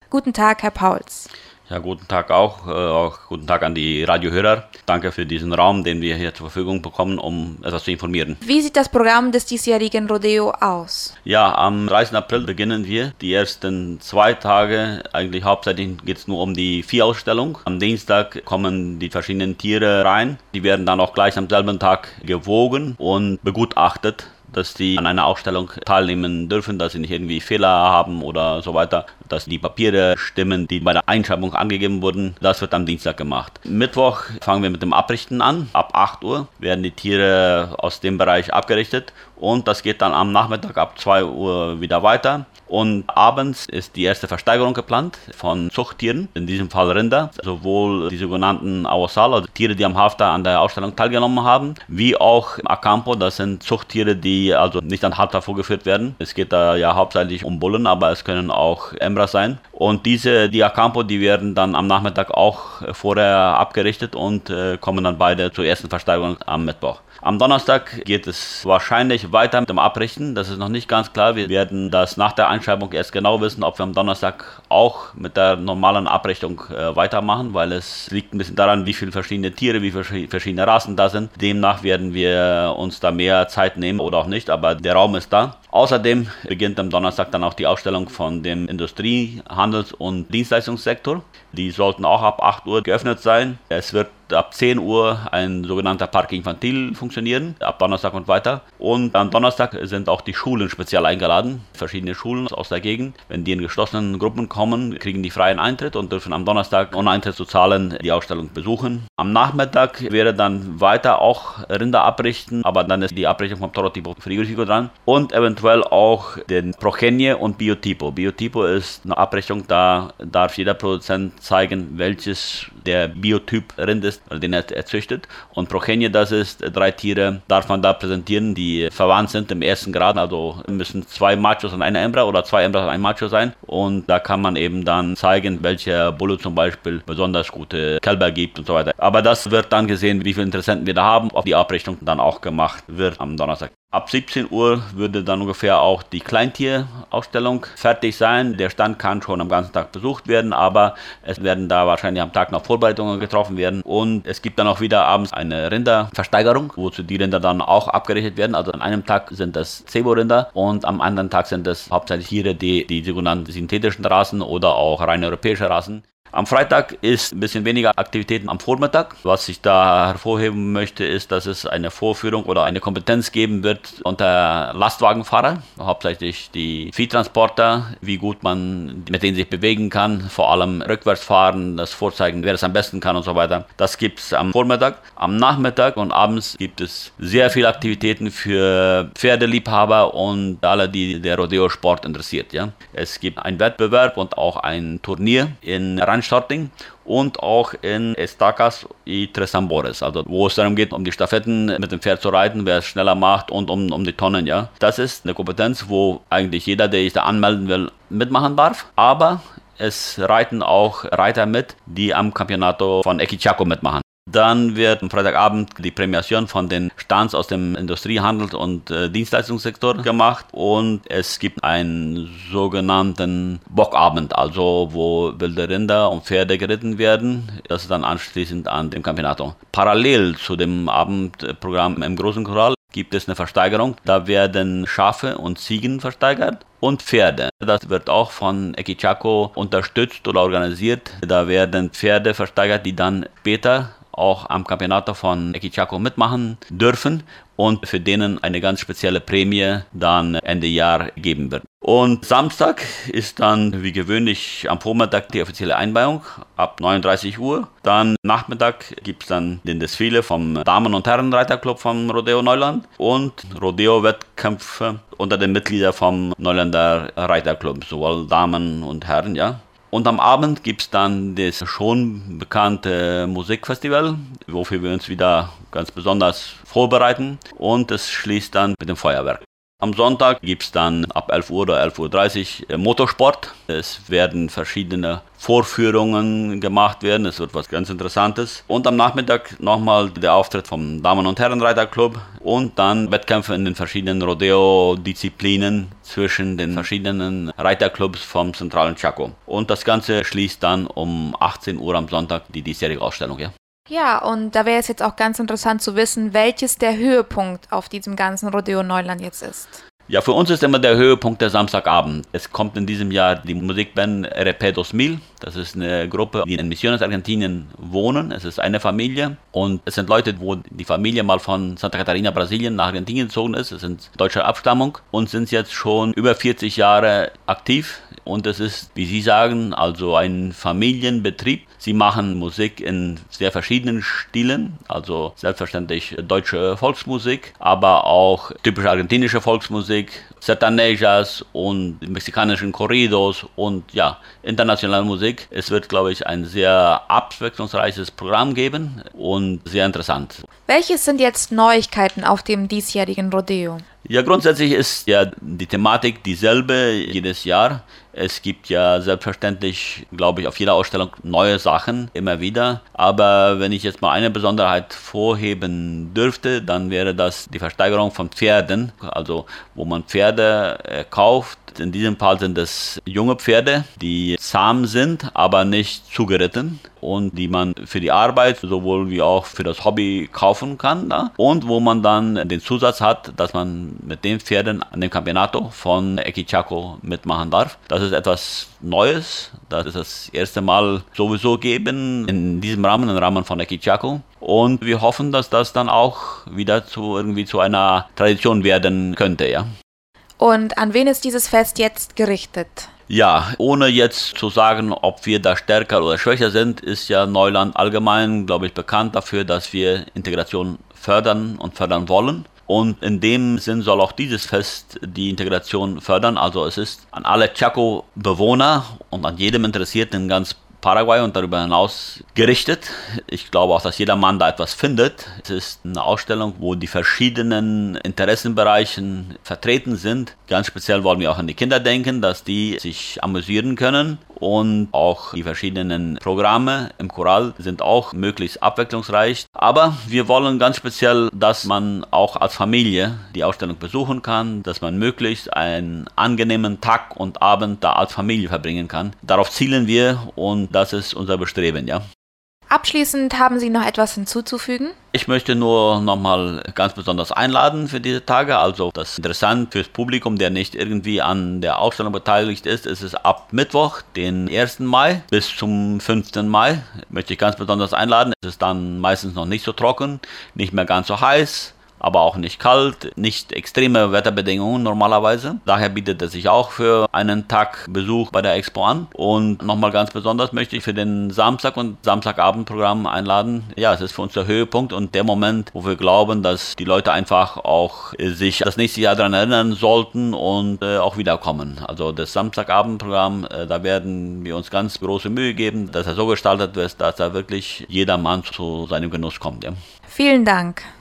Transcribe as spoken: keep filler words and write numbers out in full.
Guten Tag, Herr Pauls. Ja, guten Tag auch. Äh, auch guten Tag an die Radiohörer. Danke für diesen Raum, den wir hier zur Verfügung bekommen, um etwas zu informieren. Wie sieht das Programm des diesjährigen Rodeo aus? Ja, am dreißigsten April beginnen wir. Die ersten zwei Tage, eigentlich hauptsächlich geht es nur um die Viehausstellung. Am Dienstag kommen die verschiedenen Tiere rein. Die werden dann auch gleich am selben Tag gewogen und begutachtet, dass die an einer Ausstellung teilnehmen dürfen, dass sie nicht irgendwie Fehler haben oder so weiter, dass die Papiere stimmen, die bei der Einschreibung angegeben wurden. Das wird am Dienstag gemacht. Mittwoch fangen wir mit dem Abrichten an. Ab acht Uhr werden die Tiere aus dem Bereich abgerichtet und das geht dann am Nachmittag ab zwei Uhr wieder weiter. Und abends ist die erste Versteigerung geplant von Zuchttieren, in diesem Fall Rinder, sowohl die sogenannten Awosal, also Tiere, die am Halfter an der Ausstellung teilgenommen haben, wie auch Acampo, das sind Zuchttiere, die also nicht an Halfter vorgeführt werden. Es geht da ja hauptsächlich um Bullen, aber es können auch Embras sein. Und diese, die Acampo, die werden dann am Nachmittag auch vorher abgerichtet und äh, kommen dann beide zur ersten Versteigerung am Mittwoch. Am Donnerstag geht es wahrscheinlich weiter mit dem Abrichten. Das ist noch nicht ganz klar. Wir werden das nach der Einschreibung erst genau wissen, ob wir am Donnerstag auch mit der normalen Abrichtung äh, weitermachen, weil es liegt ein bisschen daran, wie viele verschiedene Tiere, wie viele verschiedene Rassen da sind. Demnach werden wir uns da mehr Zeit nehmen oder auch nicht, aber der Raum ist da. Außerdem beginnt am Donnerstag dann auch die Ausstellung von dem Industrie-, Handels- und Dienstleistungssektor. Die sollten auch ab acht Uhr geöffnet sein. Es wird ab zehn Uhr ein sogenannter Parque Infantil funktionieren, ab Donnerstag und weiter. Und am Donnerstag sind auch die Schulen speziell eingeladen, verschiedene Schulen aus der Gegend. Wenn die in geschlossenen Gruppen kommen, kriegen die freien Eintritt und dürfen am Donnerstag ohne Eintritt zu zahlen die Ausstellung besuchen. Am Nachmittag wäre dann weiter auch Rinder abrichten, aber dann ist die Abrichtung vom Torotipo Frigorifico dran und eventuell auch den Progenie und Biotipo. Biotipo ist eine Abrichtung, da darf jeder Produzent zeigen, welches der Biotyp Rind ist, den er erzüchtet. Und Progenie, das ist drei Tiere, darf man da präsentieren, die verwandt sind im ersten Grad. Also müssen zwei Machos und eine Embra oder zwei Embras und ein Macho sein. Und da kann man eben dann zeigen, welcher Bulle zum Beispiel besonders gute Kälber gibt und so weiter. Aber das wird dann gesehen, wie viele Interessenten wir da haben, ob die Abrichtung dann auch gemacht wird am Donnerstag. Ab siebzehn Uhr würde dann ungefähr auch die Kleintierausstellung fertig sein. Der Stand kann schon am ganzen Tag besucht werden, aber es werden da wahrscheinlich am Tag noch Vorbereitungen getroffen werden. Und es gibt dann auch wieder abends eine Rinderversteigerung, wozu die Rinder dann auch abgerichtet werden. Also an einem Tag sind das Cebo-Rinder und am anderen Tag sind es hauptsächlich Tiere, die, die sogenannten synthetischen Rassen oder auch rein europäische Rassen. Am Freitag ist ein bisschen weniger Aktivitäten am Vormittag. Was ich da hervorheben möchte, ist, dass es eine Vorführung oder eine Kompetenz geben wird unter Lastwagenfahrer, hauptsächlich die Viehtransporter, wie gut man mit denen sich bewegen kann, vor allem rückwärts fahren, das Vorzeigen, wer es am besten kann und so weiter. Das gibt es am Vormittag. Am Nachmittag und abends gibt es sehr viele Aktivitäten für Pferdeliebhaber und alle, die der Rodeo-Sport interessiert. Ja. Es gibt einen Wettbewerb und auch ein Turnier in Randstarting und auch in Estacas y Tres Tambores, also wo es darum geht, um die Stafetten mit dem Pferd zu reiten, wer es schneller macht und um, um die Tonnen. Ja. Das ist eine Kompetenz, wo eigentlich jeder, der sich da anmelden will, mitmachen darf, aber es reiten auch Reiter mit, die am Campeonato von Equichaco mitmachen. Dann wird am Freitagabend die Prämiation von den Stands aus dem Industrie-, Handels- und äh, Dienstleistungssektor gemacht und es gibt einen sogenannten Bockabend, also wo wilde Rinder und Pferde geritten werden. Das ist dann anschließend an dem Campeonato. Parallel zu dem Abendprogramm im Großen Choral gibt es eine Versteigerung. Da werden Schafe und Ziegen versteigert und Pferde. Das wird auch von Equichaco unterstützt oder organisiert. Da werden Pferde versteigert, die dann später auch am Campeonato von Equichaco mitmachen dürfen und für denen eine ganz spezielle Prämie dann Ende Jahr geben wird. Und Samstag ist dann wie gewöhnlich am Vormittag die offizielle Einweihung ab neununddreißig Uhr. Dann Nachmittag gibt es dann den Desfile vom Damen- und Herrenreiterclub vom Rodeo Neuland und Rodeo-Wettkämpfe unter den Mitgliedern vom Neuländer Reiterclub, sowohl Damen und Herren, ja. Und am Abend gibt es dann das schon bekannte Musikfestival, wofür wir uns wieder ganz besonders vorbereiten. Und es schließt dann mit dem Feuerwerk. Am Sonntag gibt es dann ab elf Uhr oder elf Uhr dreißig Motorsport. Es werden verschiedene Vorführungen gemacht werden. Es wird was ganz Interessantes. Und am Nachmittag nochmal der Auftritt vom Damen- und Herrenreiterclub und dann Wettkämpfe in den verschiedenen Rodeo-Disziplinen zwischen den verschiedenen Reiterclubs vom zentralen Chaco. Und das Ganze schließt dann um achtzehn Uhr am Sonntag die diesjährige Ausstellung. Ja, Ja, und da wäre es jetzt auch ganz interessant zu wissen, welches der Höhepunkt auf diesem ganzen Rodeo Neuland jetzt ist. Ja, für uns ist immer der Höhepunkt der Samstagabend. Es kommt in diesem Jahr die Musikband R P zweitausend. Das ist eine Gruppe, die in Misiones, Argentinien wohnen. Es ist eine Familie und es sind Leute, wo die Familie mal von Santa Catarina, Brasilien nach Argentinien gezogen ist. Es sind deutscher Abstammung und sind jetzt schon über vierzig Jahre aktiv. Und es ist, wie Sie sagen, also ein Familienbetrieb. Sie machen Musik in sehr verschiedenen Stilen, also selbstverständlich deutsche Volksmusik, aber auch typische argentinische Volksmusik, Sertanejas und mexikanischen Corridos und ja, internationale Musik. Es wird, glaube ich, ein sehr abwechslungsreiches Programm geben und sehr interessant. Welches sind jetzt Neuigkeiten auf dem diesjährigen Rodeo? Ja, grundsätzlich ist ja die Thematik dieselbe jedes Jahr. Es gibt ja selbstverständlich, glaube ich, auf jeder Ausstellung neue Sachen, immer wieder. Aber wenn ich jetzt mal eine Besonderheit vorheben dürfte, dann wäre das die Versteigerung von Pferden. Also wo man Pferde äh, kauft. In diesem Fall sind es junge Pferde, die zahm sind, aber nicht zugeritten und die man für die Arbeit sowohl wie auch für das Hobby kaufen kann. Da. Und wo man dann den Zusatz hat, dass man mit den Pferden an dem Campeonato von Equichaco mitmachen darf. Das ist etwas Neues. Das ist das erste Mal sowieso geben in diesem Rahmen, im Rahmen von Equichaco. Und wir hoffen, dass das dann auch wieder zu irgendwie zu einer Tradition werden könnte, ja. Und an wen ist dieses Fest jetzt gerichtet? Ja, ohne jetzt zu sagen, ob wir da stärker oder schwächer sind, ist ja Neuland allgemein, glaube ich, bekannt dafür, dass wir Integration fördern und fördern wollen. Und in dem Sinn soll auch dieses Fest die Integration fördern. Also es ist an alle Chaco-Bewohner und an jedem Interessierten in ganz Paraguay und darüber hinaus gerichtet. Ich glaube auch, dass jeder Mann da etwas findet. Es ist eine Ausstellung, wo die verschiedenen Interessenbereichen vertreten sind. Ganz speziell wollen wir auch an die Kinder denken, dass die sich amüsieren können. Und auch die verschiedenen Programme im Choral sind auch möglichst abwechslungsreich. Aber wir wollen ganz speziell, dass man auch als Familie die Ausstellung besuchen kann, dass man möglichst einen angenehmen Tag und Abend da als Familie verbringen kann. Darauf zielen wir und das ist unser Bestreben, ja. Abschließend haben Sie noch etwas hinzuzufügen? Ich möchte nur nochmal ganz besonders einladen für diese Tage. Also das ist interessant fürs Publikum, der nicht irgendwie an der Ausstellung beteiligt ist. Es ist ab Mittwoch, den ersten Mai bis zum fünften Mai. Möchte ich ganz besonders einladen. Es ist dann meistens noch nicht so trocken, nicht mehr ganz so heiß. Aber auch nicht kalt, nicht extreme Wetterbedingungen normalerweise. Daher bietet es sich auch für einen Tag Besuch bei der Expo an. Und nochmal ganz besonders möchte ich für den Samstag und Samstagabendprogramm einladen. Ja, es ist für uns der Höhepunkt und der Moment, wo wir glauben, dass die Leute einfach auch sich das nächste Jahr daran erinnern sollten und äh, auch wiederkommen. Also das Samstagabendprogramm, äh, da werden wir uns ganz große Mühe geben, dass er so gestaltet wird, dass da wirklich jedermann zu seinem Genuss kommt. Ja. Vielen Dank.